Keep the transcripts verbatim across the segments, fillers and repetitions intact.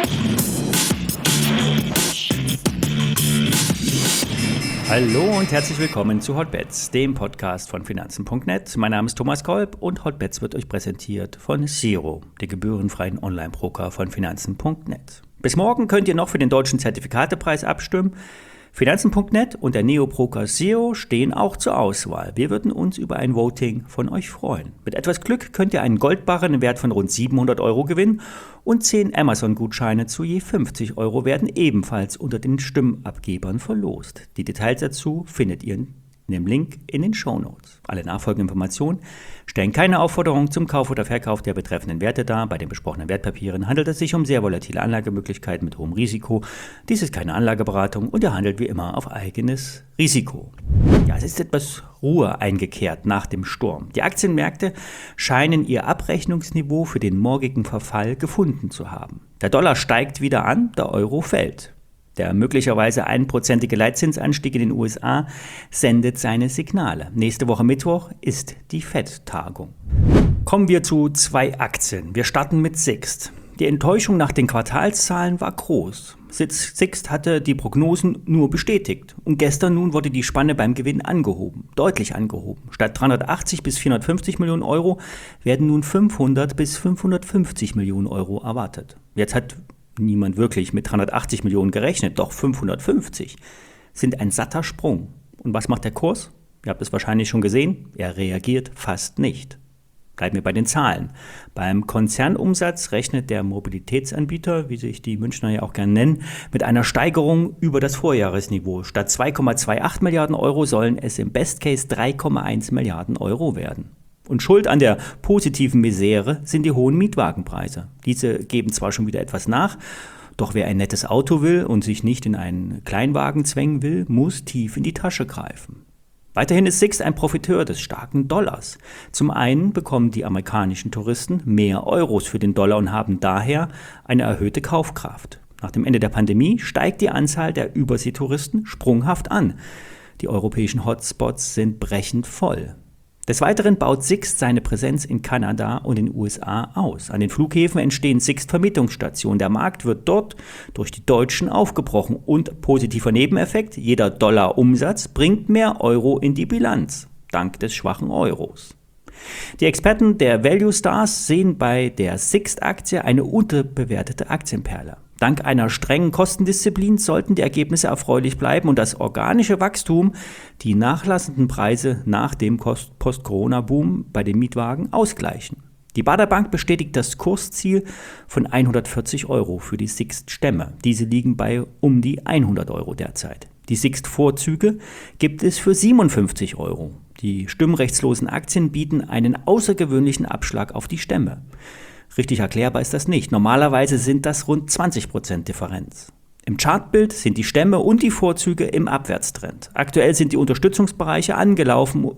Hallo und herzlich willkommen zu Hotbets, dem Podcast von Finanzen punkt net. Mein Name ist Thomas Kolb und Hotbets wird euch präsentiert von Xero, der gebührenfreien Online-Broker von Finanzen punkt net. Bis morgen könnt ihr noch für den deutschen Zertifikatepreis abstimmen. Finanzen punkt net und der Neo-Broker Xero stehen auch zur Auswahl. Wir würden uns über ein Voting von euch freuen. Mit etwas Glück könnt ihr einen Goldbarren im Wert von rund siebenhundert Euro gewinnen und zehn Amazon-Gutscheine zu je fünfzig Euro werden ebenfalls unter den Stimmabgebern verlost. Die Details dazu findet ihr in dem Link in den Shownotes. Alle nachfolgenden Informationen stellen keine Aufforderung zum Kauf oder Verkauf der betreffenden Werte dar. Bei den besprochenen Wertpapieren handelt es sich um sehr volatile Anlagemöglichkeiten mit hohem Risiko. Dies ist keine Anlageberatung und ihr handelt wie immer auf eigenes Risiko. Ja, es ist etwas Ruhe eingekehrt nach dem Sturm. Die Aktienmärkte scheinen ihr Abrechnungsniveau für den morgigen Verfall gefunden zu haben. Der Dollar steigt wieder an, der Euro fällt. Der möglicherweise einprozentige Leitzinsanstieg in den U S A sendet seine Signale. Nächste Woche Mittwoch ist die Fed-Tagung. Kommen wir zu zwei Aktien. Wir starten mit Sixt. Die Enttäuschung nach den Quartalszahlen war groß. Sixt hatte die Prognosen nur bestätigt. Und gestern nun wurde die Spanne beim Gewinn angehoben, deutlich angehoben. Statt dreihundertachtzig bis vierhundertfünfzig Millionen Euro werden nun fünfhundert bis fünfhundertfünfzig Millionen Euro erwartet. Jetzt hat niemand wirklich mit dreihundertachtzig Millionen gerechnet, doch fünfhundertfünfzig sind ein satter Sprung. Und was macht der Kurs? Ihr habt es wahrscheinlich schon gesehen, er reagiert fast nicht. Bleiben wir bei den Zahlen. Beim Konzernumsatz rechnet der Mobilitätsanbieter, wie sich die Münchner ja auch gerne nennen, mit einer Steigerung über das Vorjahresniveau. Statt zwei Komma achtundzwanzig Milliarden Euro sollen es im Best Case drei Komma eins Milliarden Euro werden. Und schuld an der positiven Misere sind die hohen Mietwagenpreise. Diese geben zwar schon wieder etwas nach, doch wer ein nettes Auto will und sich nicht in einen Kleinwagen zwängen will, muss tief in die Tasche greifen. Weiterhin ist Sixt ein Profiteur des starken Dollars. Zum einen bekommen die amerikanischen Touristen mehr Euros für den Dollar und haben daher eine erhöhte Kaufkraft. Nach dem Ende der Pandemie steigt die Anzahl der Überseetouristen sprunghaft an. Die europäischen Hotspots sind brechend voll. Des Weiteren baut Sixt seine Präsenz in Kanada und den U S A aus. An den Flughäfen entstehen Sixt-Vermittlungsstationen. Der Markt wird dort durch die Deutschen aufgebrochen. Und positiver Nebeneffekt, jeder Dollar Umsatz bringt mehr Euro in die Bilanz, dank des schwachen Euros. Die Experten der Value Stars sehen bei der Sixt-Aktie eine unterbewertete Aktienperle. Dank einer strengen Kostendisziplin sollten die Ergebnisse erfreulich bleiben und das organische Wachstum die nachlassenden Preise nach dem Post-Corona-Boom bei den Mietwagen ausgleichen. Die Baader Bank bestätigt das Kursziel von hundertvierzig Euro für die Sixt-Stämme. Diese liegen bei um die hundert Euro derzeit. Die Sixt-Vorzüge gibt es für siebenundfünfzig Euro. Die stimmrechtslosen Aktien bieten einen außergewöhnlichen Abschlag auf die Stämme. Richtig erklärbar ist das nicht. Normalerweise sind das rund zwanzig Prozent Differenz. Im Chartbild sind die Stämme und die Vorzüge im Abwärtstrend. Aktuell sind die Unterstützungsbereiche angelaufen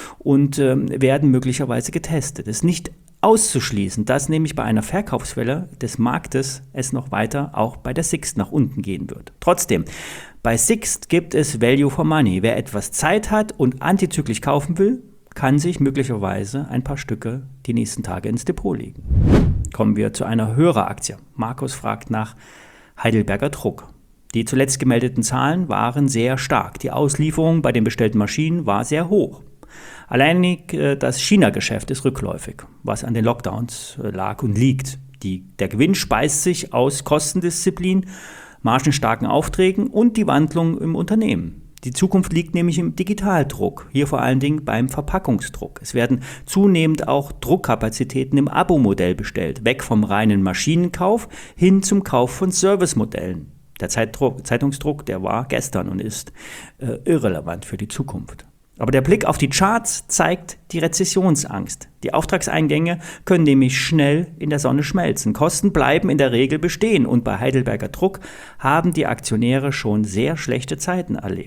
und äh, werden möglicherweise getestet. Es ist nicht auszuschließen, dass nämlich bei einer Verkaufswelle des Marktes es noch weiter auch bei der Sixt nach unten gehen wird. Trotzdem, bei Sixt gibt es Value for Money. Wer etwas Zeit hat und antizyklisch kaufen will, kann sich möglicherweise ein paar Stücke die nächsten Tage ins Depot legen. Kommen wir zu einer Höreraktie. Markus fragt nach Heidelberger Druck. Die zuletzt gemeldeten Zahlen waren sehr stark. Die Auslieferung bei den bestellten Maschinen war sehr hoch. Alleinig das China-Geschäft ist rückläufig, was an den Lockdowns lag und liegt. Die, der Gewinn speist sich aus Kostendisziplin, margenstarken Aufträgen und die Wandlung im Unternehmen. Die Zukunft liegt nämlich im Digitaldruck, hier vor allen Dingen beim Verpackungsdruck. Es werden zunehmend auch Druckkapazitäten im Abo-Modell bestellt, weg vom reinen Maschinenkauf hin zum Kauf von Servicemodellen. Der Zeitdruck, Zeitungsdruck, der war gestern und ist äh, irrelevant für die Zukunft. Aber der Blick auf die Charts zeigt die Rezessionsangst. Die Auftragseingänge können nämlich schnell in der Sonne schmelzen. Kosten bleiben in der Regel bestehen und bei Heidelberger Druck haben die Aktionäre schon sehr schlechte Zeiten erlebt.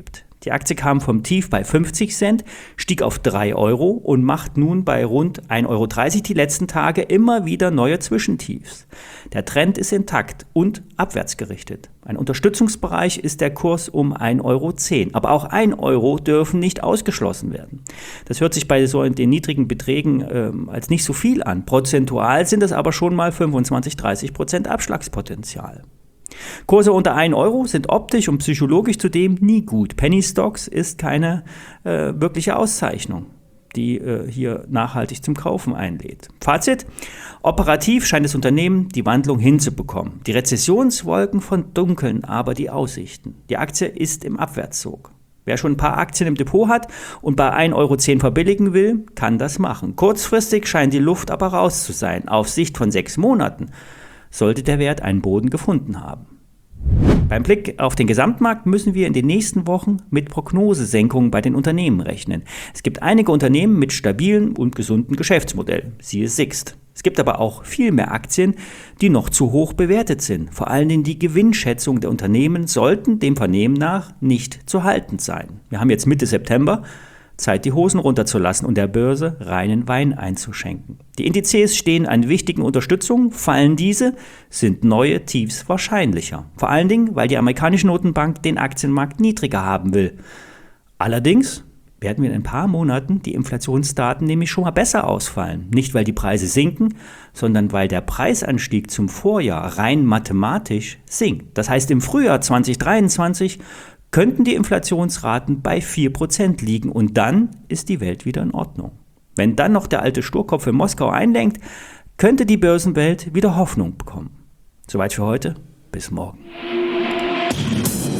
Die Aktie kam vom Tief bei fünfzig Cent, stieg auf drei Euro und macht nun bei rund ein Euro dreißig die letzten Tage immer wieder neue Zwischentiefs. Der Trend ist intakt und abwärts gerichtet. Ein Unterstützungsbereich ist der Kurs um ein Euro zehn. Aber auch ein Euro dürfen nicht ausgeschlossen werden. Das hört sich bei so den niedrigen Beträgen äh, als nicht so viel an. Prozentual sind es aber schon mal fünfundzwanzig, dreißig Prozent Abschlagspotenzial. Kurse unter ein Euro sind optisch und psychologisch zudem nie gut. Penny Stocks ist keine äh, wirkliche Auszeichnung, die äh, hier nachhaltig zum Kaufen einlädt. Fazit: Operativ scheint das Unternehmen die Wandlung hinzubekommen. Die Rezessionswolken verdunkeln aber die Aussichten. Die Aktie ist im Abwärtszug. Wer schon ein paar Aktien im Depot hat und bei ein Euro zehn verbilligen will, kann das machen. Kurzfristig scheint die Luft aber raus zu sein. Auf Sicht von sechs Monaten sollte der Wert einen Boden gefunden haben. Beim Blick auf den Gesamtmarkt müssen wir in den nächsten Wochen mit Prognosesenkungen bei den Unternehmen rechnen. Es gibt einige Unternehmen mit stabilen und gesunden Geschäftsmodellen, siehe Sixt. Es gibt aber auch viel mehr Aktien, die noch zu hoch bewertet sind. Vor allen Dingen die Gewinnschätzung der Unternehmen sollten dem Vernehmen nach nicht zu halten sein. Wir haben jetzt Mitte September. Zeit, die Hosen runterzulassen und der Börse reinen Wein einzuschenken. Die Indizes stehen an wichtigen Unterstützungen, fallen diese, sind neue Tiefs wahrscheinlicher. Vor allen Dingen, weil die amerikanische Notenbank den Aktienmarkt niedriger haben will. Allerdings werden wir in ein paar Monaten die Inflationsdaten nämlich schon mal besser ausfallen. Nicht, weil die Preise sinken, sondern weil der Preisanstieg zum Vorjahr rein mathematisch sinkt. Das heißt, im Frühjahr zwanzig dreiundzwanzig könnten die Inflationsraten bei vier Prozent liegen und dann ist die Welt wieder in Ordnung. Wenn dann noch der alte Sturkopf in Moskau einlenkt, könnte die Börsenwelt wieder Hoffnung bekommen. Soweit für heute, bis morgen.